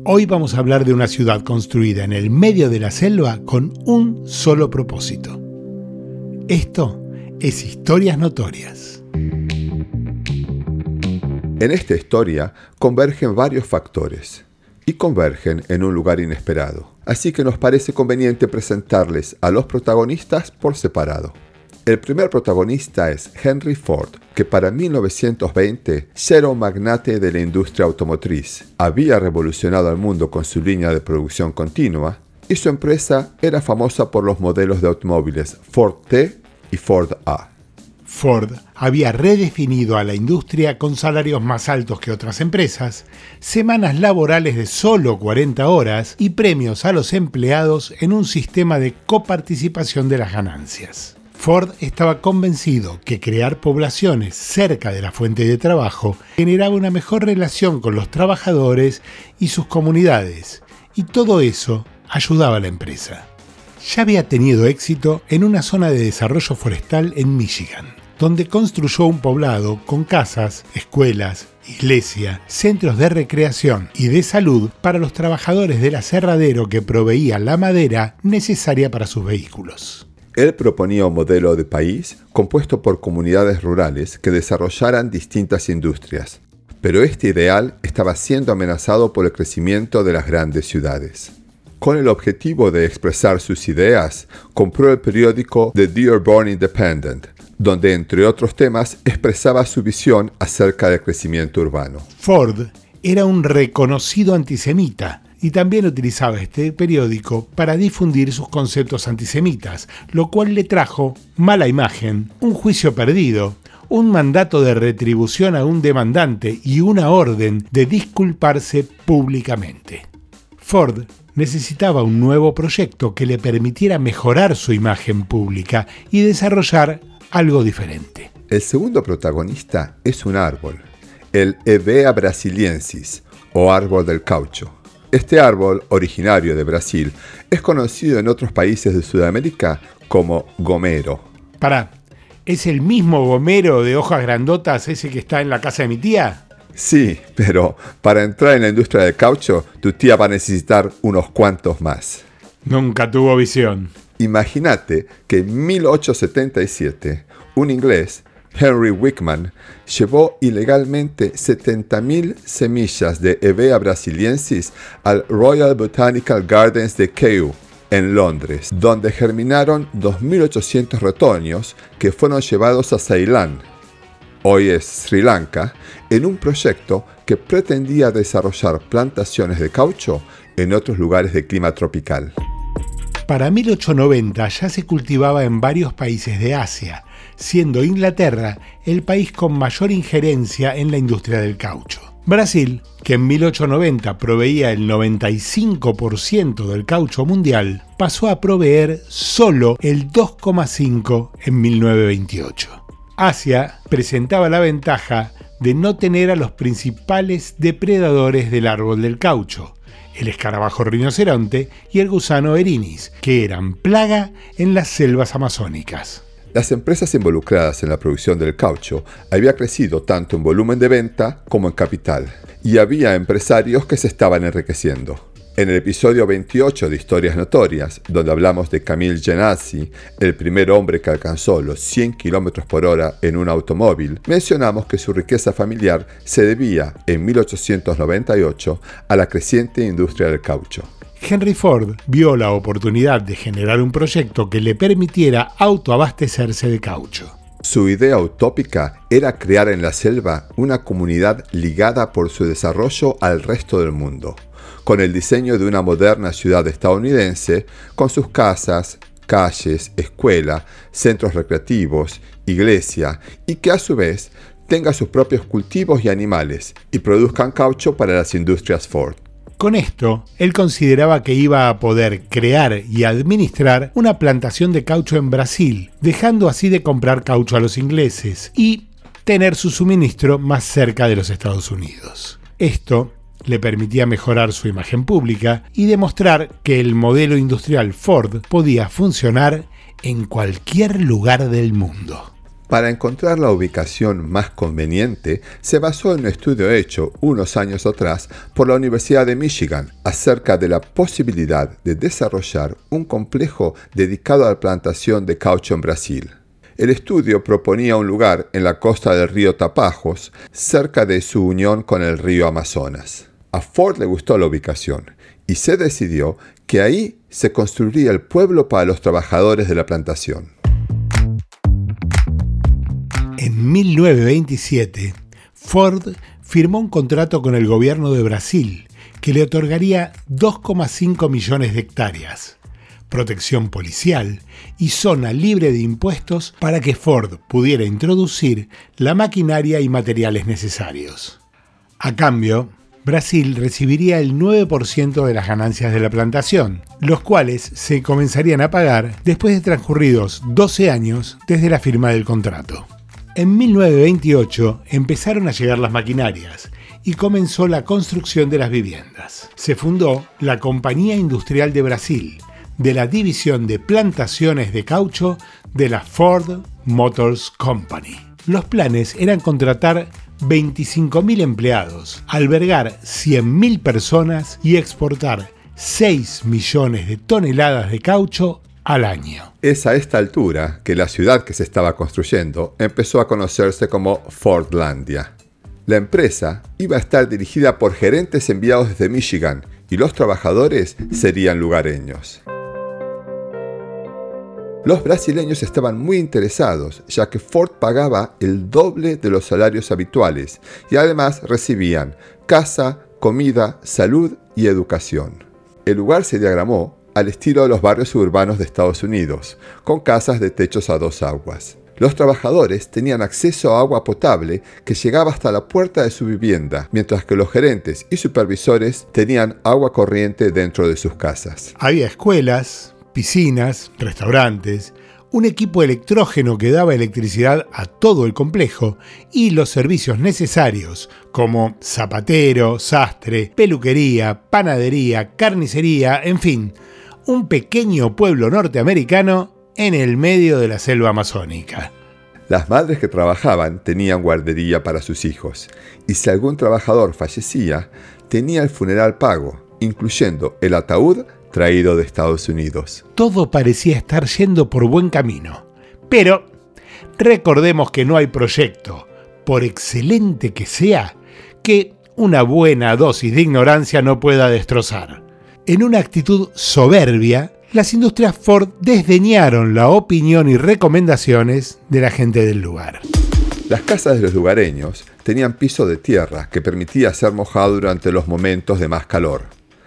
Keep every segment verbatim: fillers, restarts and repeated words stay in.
Hoy vamos a hablar de una ciudad construida en el medio de la selva con un solo propósito. Esto es Historias Notorias. En esta historia convergen varios factores y convergen en un lugar inesperado, así que nos parece conveniente presentarles a los protagonistas por separado. El primer protagonista es Henry Ford, que para mil novecientos veinte ya era un magnate de la industria automotriz. Había revolucionado al mundo con su línea de producción continua y su empresa era famosa por los modelos de automóviles Ford T y Ford A. Ford había redefinido a la industria con salarios más altos que otras empresas, semanas laborales de solo cuarenta horas y premios a los empleados en un sistema de coparticipación de las ganancias. Ford estaba convencido que crear poblaciones cerca de la fuente de trabajo generaba una mejor relación con los trabajadores y sus comunidades, y todo eso ayudaba a la empresa. Ya había tenido éxito en una zona de desarrollo forestal en Michigan, donde construyó un poblado con casas, escuelas, iglesia, centros de recreación y de salud para los trabajadores del aserradero que proveía la madera necesaria para sus vehículos. Él proponía un modelo de país compuesto por comunidades rurales que desarrollaran distintas industrias, pero este ideal estaba siendo amenazado por el crecimiento de las grandes ciudades. Con el objetivo de expresar sus ideas, compró el periódico The Dearborn Independent, donde entre otros temas expresaba su visión acerca del crecimiento urbano. Ford era un reconocido antisemita y también utilizaba este periódico para difundir sus conceptos antisemitas, lo cual le trajo mala imagen, un juicio perdido, un mandato de retribución a un demandante y una orden de disculparse públicamente. Ford necesitaba un nuevo proyecto que le permitiera mejorar su imagen pública y desarrollar algo diferente. El segundo protagonista es un árbol, el Hevea brasiliensis, o árbol del caucho. Este árbol, originario de Brasil, es conocido en otros países de Sudamérica como gomero. Pará, ¿es el mismo gomero de hojas grandotas ese que está en la casa de mi tía? Sí, pero para entrar en la industria del caucho, tu tía va a necesitar unos cuantos más. Nunca tuvo visión. Imagínate que en mil ochocientos setenta y siete, un inglés, Henry Wickman, llevó ilegalmente setenta mil semillas de Hevea brasiliensis al Royal Botanical Gardens de Kew, en Londres, donde germinaron dos mil ochocientos retoños que fueron llevados a Ceilán, hoy es Sri Lanka, en un proyecto que pretendía desarrollar plantaciones de caucho en otros lugares de clima tropical. Para mil ochocientos noventa ya se cultivaba en varios países de Asia, siendo Inglaterra el país con mayor injerencia en la industria del caucho. Brasil, que en mil ochocientos noventa proveía el noventa y cinco por ciento del caucho mundial, pasó a proveer solo el dos coma cinco por ciento en mil novecientos veintiocho. Asia presentaba la ventaja de no tener a los principales depredadores del árbol del caucho, el escarabajo rinoceronte y el gusano erinis, que eran plaga en las selvas amazónicas. Las empresas involucradas en la producción del caucho habían crecido tanto en volumen de venta como en capital, y había empresarios que se estaban enriqueciendo. En el episodio veintiocho de Historias Notorias, donde hablamos de Camille Genasi, el primer hombre que alcanzó los cien kilómetros por hora en un automóvil, mencionamos que su riqueza familiar se debía, en mil ochocientos noventa y ocho, a la creciente industria del caucho. Henry Ford vio la oportunidad de generar un proyecto que le permitiera autoabastecerse de caucho. Su idea utópica era crear en la selva una comunidad ligada por su desarrollo al resto del mundo, con el diseño de una moderna ciudad estadounidense, con sus casas, calles, escuela, centros recreativos, iglesia, y que a su vez tenga sus propios cultivos y animales, y produzcan caucho para las industrias Ford. Con esto, él consideraba que iba a poder crear y administrar una plantación de caucho en Brasil, dejando así de comprar caucho a los ingleses y tener su suministro más cerca de los Estados Unidos. Esto le permitía mejorar su imagen pública y demostrar que el modelo industrial Ford podía funcionar en cualquier lugar del mundo. Para encontrar la ubicación más conveniente, se basó en un estudio hecho unos años atrás por la Universidad de Michigan acerca de la posibilidad de desarrollar un complejo dedicado a la plantación de caucho en Brasil. El estudio proponía un lugar en la costa del río Tapajós, cerca de su unión con el río Amazonas. A Ford le gustó la ubicación y se decidió que ahí se construiría el pueblo para los trabajadores de la plantación. En mil novecientos veintisiete, Ford firmó un contrato con el gobierno de Brasil que le otorgaría dos coma cinco millones de hectáreas, protección policial y zona libre de impuestos para que Ford pudiera introducir la maquinaria y materiales necesarios. A cambio, Brasil recibiría el nueve por ciento de las ganancias de la plantación, los cuales se comenzarían a pagar después de transcurridos doce años desde la firma del contrato. En mil novecientos veintiocho empezaron a llegar las maquinarias y comenzó la construcción de las viviendas. Se fundó la Compañía Industrial de Brasil, de la división de plantaciones de caucho de la Ford Motors Company. Los planes eran contratar veinticinco mil empleados, albergar cien mil personas y exportar seis millones de toneladas de caucho al año. Es a esta altura que la ciudad que se estaba construyendo empezó a conocerse como Fordlandia. La empresa iba a estar dirigida por gerentes enviados desde Michigan y los trabajadores serían lugareños. Los brasileños estaban muy interesados, ya que Ford pagaba el doble de los salarios habituales y además recibían casa, comida, salud y educación. El lugar se diagramó al estilo de los barrios urbanos de Estados Unidos, con casas de techos a dos aguas. Los trabajadores tenían acceso a agua potable que llegaba hasta la puerta de su vivienda, mientras que los gerentes y supervisores tenían agua corriente dentro de sus casas. Había escuelas, piscinas, restaurantes, un equipo electrógeno que daba electricidad a todo el complejo y los servicios necesarios como zapatero, sastre, peluquería, panadería, carnicería, en fin, un pequeño pueblo norteamericano en el medio de la selva amazónica. Las madres que trabajaban tenían guardería para sus hijos y si algún trabajador fallecía, tenía el funeral pago, incluyendo el ataúd traído de Estados Unidos. Todo parecía estar yendo por buen camino, pero recordemos que no hay proyecto, por excelente que sea, que una buena dosis de ignorancia no pueda destrozar. En una actitud soberbia, las industrias Ford desdeñaron la opinión y recomendaciones de la gente del lugar. Las casas de los lugareños tenían piso de tierra que permitía ser mojado durante los momentos de más calor.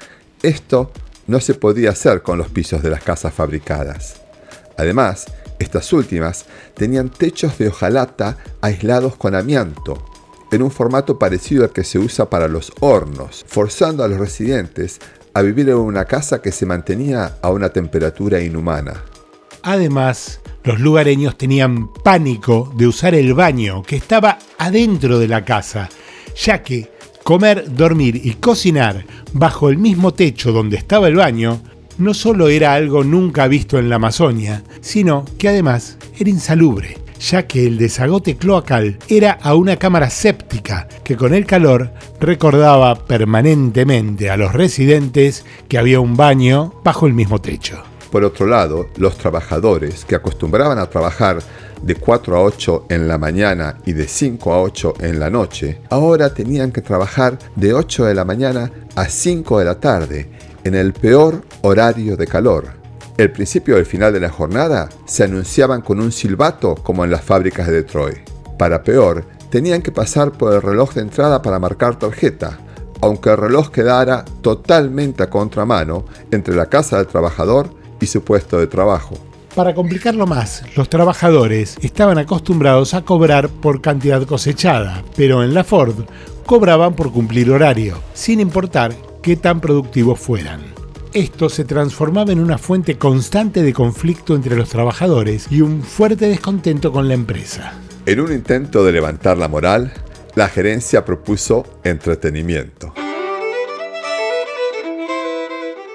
Esto no se podía hacer con los pisos de las casas fabricadas. Además, estas últimas tenían techos de hojalata aislados con amianto, en un formato parecido al que se usa para los hornos, forzando a los residentes a vivir en una casa que se mantenía a una temperatura inhumana. Además, los lugareños tenían pánico de usar el baño que estaba adentro de la casa, ya que comer, dormir y cocinar bajo el mismo techo donde estaba el baño no solo era algo nunca visto en la Amazonia, sino que además era insalubre, ya que el desagote cloacal era a una cámara séptica que con el calor recordaba permanentemente a los residentes que había un baño bajo el mismo techo. Por otro lado, los trabajadores que acostumbraban a trabajar de cuatro a ocho en la mañana y de cinco a ocho en la noche, ahora tenían que trabajar de ocho de la mañana a cinco de la tarde, en el peor horario de calor. El principio y el final de la jornada se anunciaban con un silbato como en las fábricas de Detroit. Para peor, tenían que pasar por el reloj de entrada para marcar tarjeta, aunque el reloj quedara totalmente a contramano entre la casa del trabajador y su puesto de trabajo. Para complicarlo más, los trabajadores estaban acostumbrados a cobrar por cantidad cosechada, pero en la Ford cobraban por cumplir horario, sin importar qué tan productivos fueran. Esto se transformaba en una fuente constante de conflicto entre los trabajadores y un fuerte descontento con la empresa. En un intento de levantar la moral, la gerencia propuso entretenimiento.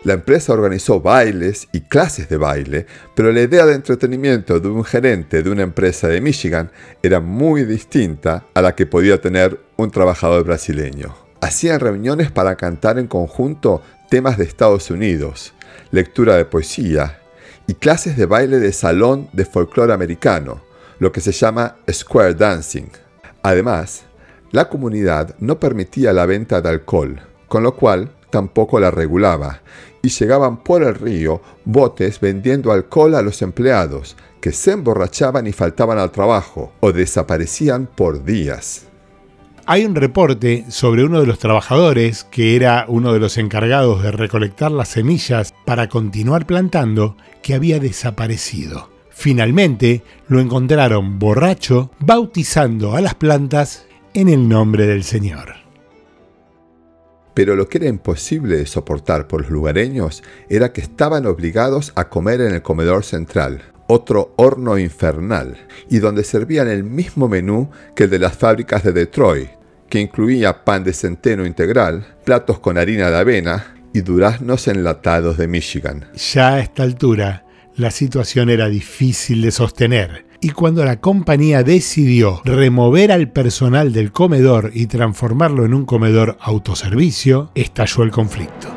La empresa organizó bailes y clases de baile, pero la idea de entretenimiento de un gerente de una empresa de Michigan era muy distinta a la que podía tener un trabajador brasileño. Hacían reuniones para cantar en conjunto temas de Estados Unidos, lectura de poesía y clases de baile de salón de folclore americano, lo que se llama square dancing. Además, la comunidad no permitía la venta de alcohol, con lo cual tampoco la regulaba, y llegaban por el río botes vendiendo alcohol a los empleados, que se emborrachaban y faltaban al trabajo, o desaparecían por días. Hay un reporte sobre uno de los trabajadores, que era uno de los encargados de recolectar las semillas para continuar plantando, que había desaparecido. Finalmente, lo encontraron borracho, bautizando a las plantas en el nombre del Señor. Pero lo que era imposible de soportar por los lugareños era que estaban obligados a comer en el comedor central, otro horno infernal, y donde servían el mismo menú que el de las fábricas de Detroit, que incluía pan de centeno integral, platos con harina de avena y duraznos enlatados de Michigan. Ya a esta altura, la situación era difícil de sostener, y cuando la compañía decidió remover al personal del comedor y transformarlo en un comedor autoservicio, estalló el conflicto.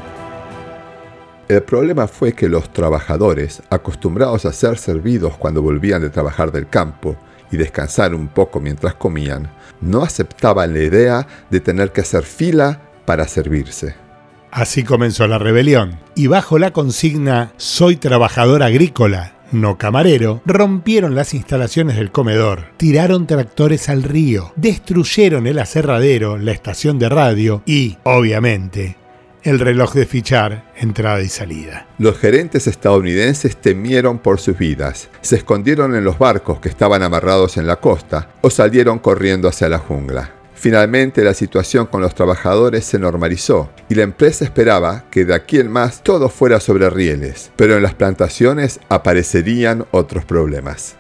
El problema fue que los trabajadores, acostumbrados a ser servidos cuando volvían de trabajar del campo y descansar un poco mientras comían, no aceptaban la idea de tener que hacer fila para servirse. Así comenzó la rebelión, y bajo la consigna «Soy trabajador agrícola, no camarero», rompieron las instalaciones del comedor, tiraron tractores al río, destruyeron el aserradero, la estación de radio y, obviamente, el reloj de fichar, entrada y salida. Los gerentes estadounidenses temieron por sus vidas, se escondieron en los barcos que estaban amarrados en la costa o salieron corriendo hacia la jungla. Finalmente la situación con los trabajadores se normalizó y la empresa esperaba que de aquí en más todo fuera sobre rieles, pero en las plantaciones aparecerían otros problemas.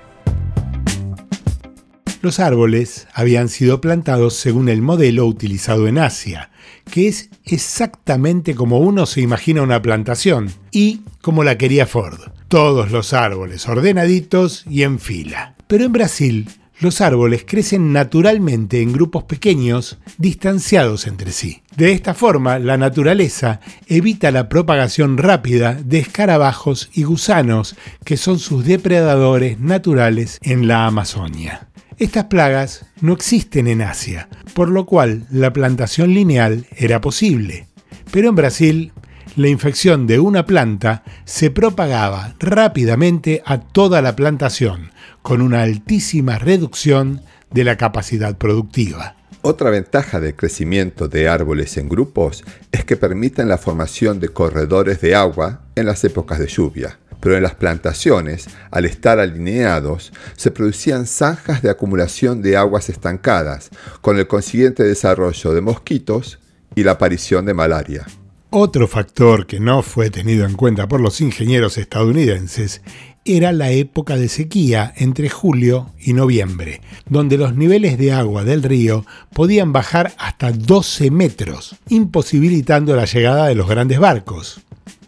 Los árboles habían sido plantados según el modelo utilizado en Asia, que es exactamente como uno se imagina una plantación y como la quería Ford. Todos los árboles ordenaditos y en fila. Pero en Brasil, los árboles crecen naturalmente en grupos pequeños, distanciados entre sí. De esta forma, la naturaleza evita la propagación rápida de escarabajos y gusanos, que son sus depredadores naturales en la Amazonia. Estas plagas no existen en Asia, por lo cual la plantación lineal era posible. Pero en Brasil, la infección de una planta se propagaba rápidamente a toda la plantación, con una altísima reducción de la capacidad productiva. Otra ventaja del crecimiento de árboles en grupos es que permiten la formación de corredores de agua en las épocas de lluvia. Pero en las plantaciones, al estar alineados, se producían zanjas de acumulación de aguas estancadas, con el consiguiente desarrollo de mosquitos y la aparición de malaria. Otro factor que no fue tenido en cuenta por los ingenieros estadounidenses era la época de sequía entre julio y noviembre, donde los niveles de agua del río podían bajar hasta doce metros, imposibilitando la llegada de los grandes barcos.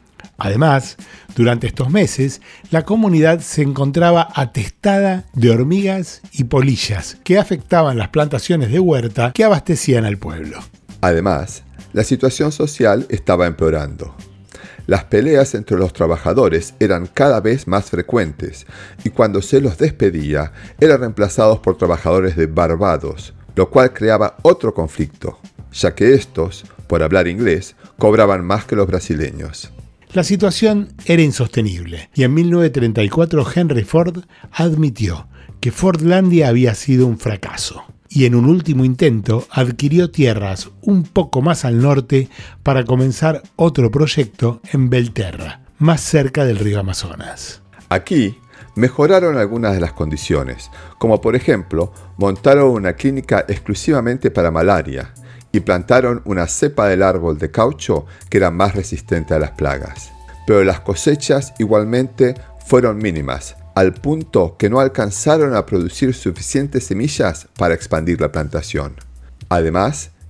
Además, durante estos meses, la comunidad se encontraba atestada de hormigas y polillas que afectaban las plantaciones de huerta que abastecían al pueblo. Además, la situación social estaba empeorando. Las peleas entre los trabajadores eran cada vez más frecuentes y cuando se los despedía eran reemplazados por trabajadores de Barbados, lo cual creaba otro conflicto, ya que estos, por hablar inglés, cobraban más que los brasileños. La situación era insostenible y en mil novecientos treinta y cuatro Henry Ford admitió que Fordlandia había sido un fracaso y en un último intento adquirió tierras un poco más al norte para comenzar otro proyecto en Belterra, más cerca del río Amazonas. Aquí mejoraron algunas de las condiciones, como por ejemplo montaron una clínica exclusivamente para malaria y plantaron una cepa del árbol de caucho que era más resistente a las plagas. Pero las cosechas igualmente fueron mínimas, al punto que no alcanzaron a producir suficientes semillas para expandir la plantación. Además,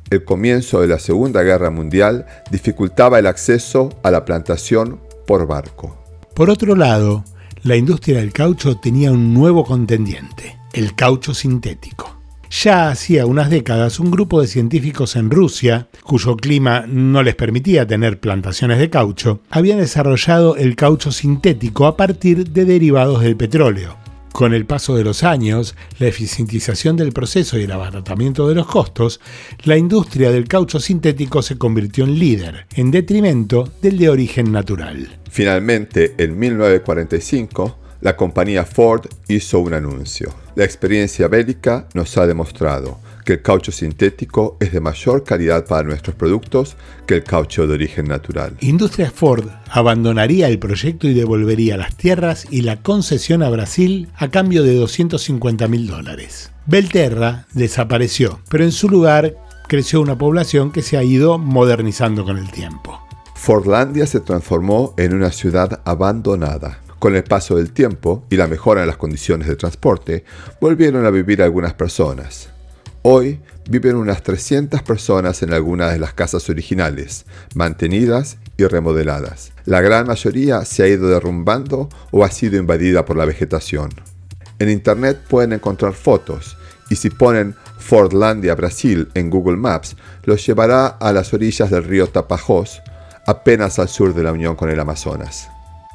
El comienzo de la Segunda Guerra Mundial dificultaba el acceso a la plantación por barco. Por otro lado, la industria del caucho tenía un nuevo contendiente, el caucho sintético. Ya hacía unas décadas un grupo de científicos en Rusia, cuyo clima no les permitía tener plantaciones de caucho, habían desarrollado el caucho sintético a partir de derivados del petróleo. Con el paso de los años, la eficientización del proceso y el abaratamiento de los costos, la industria del caucho sintético se convirtió en líder, en detrimento del de origen natural. Finalmente, en mil novecientos cuarenta y cinco, la compañía Ford hizo un anuncio. La experiencia bélica nos ha demostrado que el caucho sintético es de mayor calidad para nuestros productos que el caucho de origen natural. Industrias Ford abandonaría el proyecto y devolvería las tierras y la concesión a Brasil a cambio de doscientos cincuenta mil dólares. Belterra desapareció, pero en su lugar creció una población que se ha ido modernizando con el tiempo. Fordlandia se transformó en una ciudad abandonada. Con el paso del tiempo y la mejora en las condiciones de transporte, volvieron a vivir algunas personas. Hoy viven unas trescientas personas en algunas de las casas originales, mantenidas y remodeladas. La gran mayoría se ha ido derrumbando o ha sido invadida por la vegetación. En internet pueden encontrar fotos y si ponen Fordlandia Brasil en Google Maps, los llevará a las orillas del río Tapajós, apenas al sur de la unión con el Amazonas.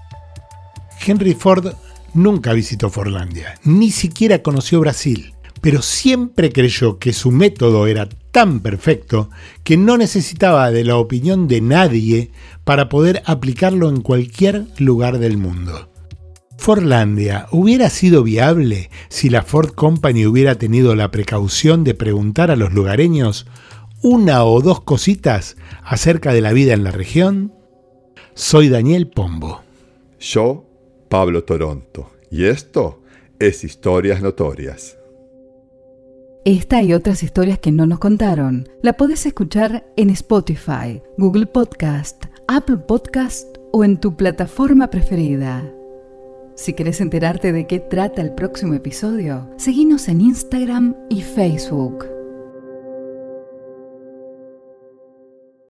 Henry Ford nunca visitó Fordlandia, ni siquiera conoció Brasil, pero siempre creyó que su método era tan perfecto que no necesitaba de la opinión de nadie para poder aplicarlo en cualquier lugar del mundo. Fordlandia hubiera sido viable si la Ford Company hubiera tenido la precaución de preguntar a los lugareños una o dos cositas acerca de la vida en la región. Soy Daniel Pombo. Yo, Pablo Toronto. Y esto es Historias Notorias. Esta y otras historias que no nos contaron la podés escuchar en Spotify, Google Podcast, Apple Podcast o en tu plataforma preferida. Si querés enterarte de qué trata el próximo episodio, seguinos en Instagram y Facebook.